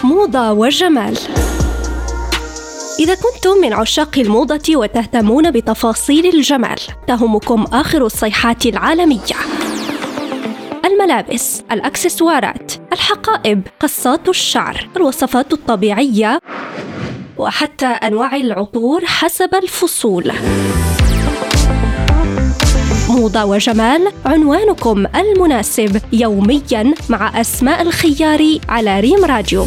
موضة وجمال. إذا كنتم من عشاق الموضة وتهتمون بتفاصيل الجمال، تهمكم آخر الصيحات العالمية: الملابس، الأكسسوارات، الحقائب، قصات الشعر، الوصفات الطبيعية، وحتى أنواع العطور حسب الفصول. موضة وجمال، عنوانكم المناسب يومياً مع أسماء الخياري على ريم راديو.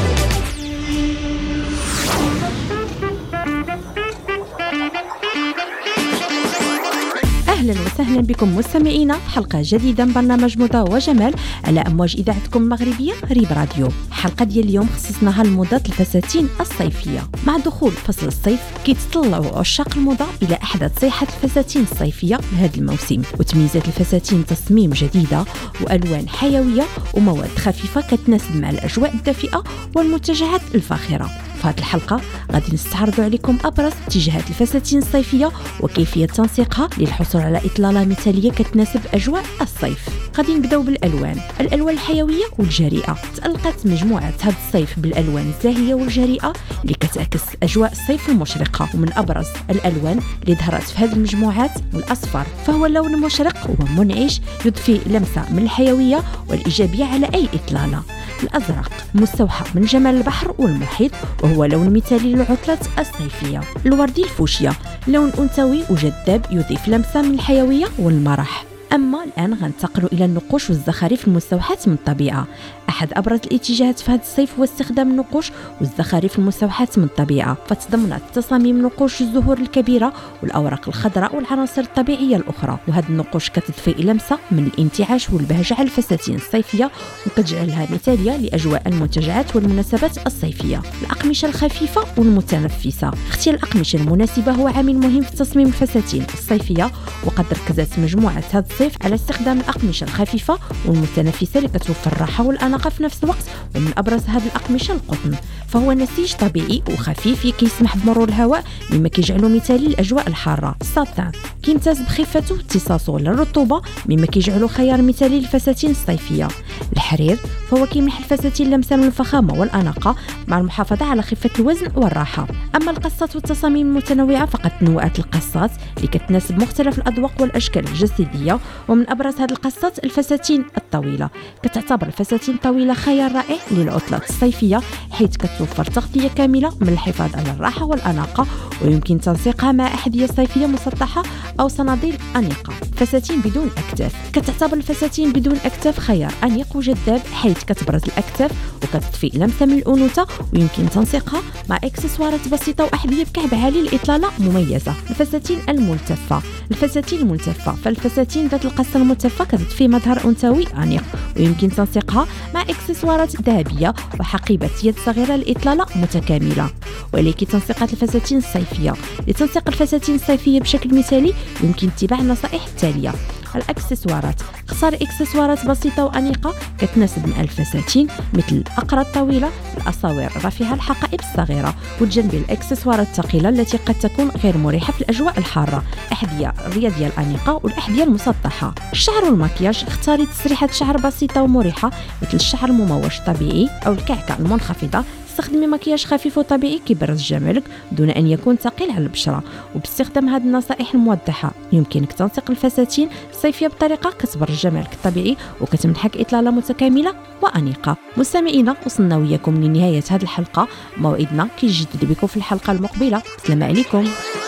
أهلا وسهلا بكم مستمعينا حلقة جديدة من برنامج موضة وجمال على أمواج إذاعتكم المغربية ريم راديو. حلقة ديال اليوم خصصناها لموضة الفساتين الصيفية. مع دخول فصل الصيف كيتطلعوا عشاق الموضة إلى أحدث صيحة الفساتين الصيفية لهذا الموسم، وتميزات الفساتين تصميم جديدة وألوان حيوية ومواد خفيفة كتناسب مع الأجواء الدافئة والمنتجعات الفاخرة. في هذه الحلقة غادي نستعرض عليكم أبرز اتجاهات الفساتين الصيفية وكيفية تنسيقها للحصول على إطلالة مثالية كتناسب أجواء الصيف. غادي نبداو بالألوان الحيوية والجريئة. تألقت مجموعة هذا الصيف بالألوان الزاهية والجريئة اللي كتعكس أجواء الصيف المشرقة، ومن أبرز الألوان اللي ظهرت في هذه المجموعات الأصفر، فهو لون مشرق ومنعش يضفي لمسة من الحيوية والإيجابية على أي إطلالة. الأزرق مستوحى من جمال البحر والمحيط وهو لون مثالي للعطلة الصيفية. الوردي الفوشيا لون أنثوي وجذاب يضيف لمسة من الحيوية والمرح. أما الآن غنتقلوا إلى النقوش والزخارف المستوحاة من الطبيعة. أحد أبرز الاتجاهات في هذا الصيف هو استخدام النقوش والزخارف المستوحاة من الطبيعة، فتضمنت تصاميم نقوش الزهور الكبيرة والأوراق الخضراء والعناصر الطبيعية الأخرى، وهذه النقوش كتضفي لمسة من الانتعاش والبهجة على الفساتين الصيفية وكتجعلها مثالية لأجواء المنتجعات والمناسبات الصيفية. الأقمشة الخفيفة والمتنفسة. اختيار الأقمشة المناسبة هو عامل مهم في تصميم الفساتين الصيفية، وقد ركزت مجموعة هذا الصيف على استخدام الأقمشة الخفيفة والمتنفسة اللي كتوفر الراحة والأناقة في نفس الوقت. ومن أبرز هذه الأقمشة القطن، فهو نسيج طبيعي وخفيف كيسمح بمرور الهواء مما كيجعله مثالي للأجواء الحارة. الساتان كيمتاز بخفته واتصاصه للرطوبة مما كيجعله خيار مثالي للفساتين الصيفية. الحرير فهو كيمنح الفساتين لمسة من الفخامة والأناقة مع المحافظة على خفة الوزن والراحة. أما القصات والتصاميم المتنوعة فقد تنوعت القصات اللي كتناسب مختلف الأذواق والأشكال الجسدية، ومن أبرز هذه القصات الفساتين الطويلة. كتعتبر الفساتين الطويلة خيار رائع للعطلة الصيفية حيث كتوفر تغطية كاملة من الحفاظ على الراحة والأناقة، ويمكن تنسيقها مع أحذية صيفية مسطحة أو صناديل أنيقة. فساتين بدون أكتاف. كتعتبر الفساتين بدون أكتاف خيار أنيق وجذاب حيث كتبرز الأكتاف وكتضفي لمسة من الأنوثة، ويمكن تنسيقها مع إكسسوارات بسيطة وأحذية بكعب عالي لإطلالة مميزة. الفساتين الملتفة. الفساتين الملتفة فالفساتين ذات القصة الملتفة كتضفي مظهر أنثوي أنيق، ويمكن تنسيقها مع إكسسوارات ذهبية وحقيبة يد صغيرة لإطلالة متكاملة. ولكن تنسيقات الفساتين الصيفية. لتنسيق الفساتين الصيفية بشكل مثالي يمكن اتباع النصائح التالية: الأكسسوارات. اختار إكسسوارات بسيطة وأنيقة كتناسب مع الفساتين مثل الأقرة الطويلة، الأساور الرفيعة، الحقائب الصغيرة، وتجنبي الإكسسوارات الثقيلة التي قد تكون غير مريحة في الأجواء الحارة. أحذية الرياضية الأنيقة والأحذية المسطحة. الشعر والمكياج. اختاري تسريحة شعر بسيطة ومريحة مثل الشعر المموش طبيعي أو الكعكة المنخفضة. استخدمي مكياج خفيف وطبيعي كيبرز جمالك دون أن يكون ثقيل على البشرة. وباستخدام هذه النصائح الموضحة يمكنك تنسيق الفساتين الصيفية بطريقة كتبرز جمالك الطبيعي وكتمنحك إطلالة متكاملة وأنيقة. مستمعينا، وصلنا وياكم لنهاية هذه الحلقة. موعدنا كيجدد بكم في الحلقة المقبلة. السلام عليكم.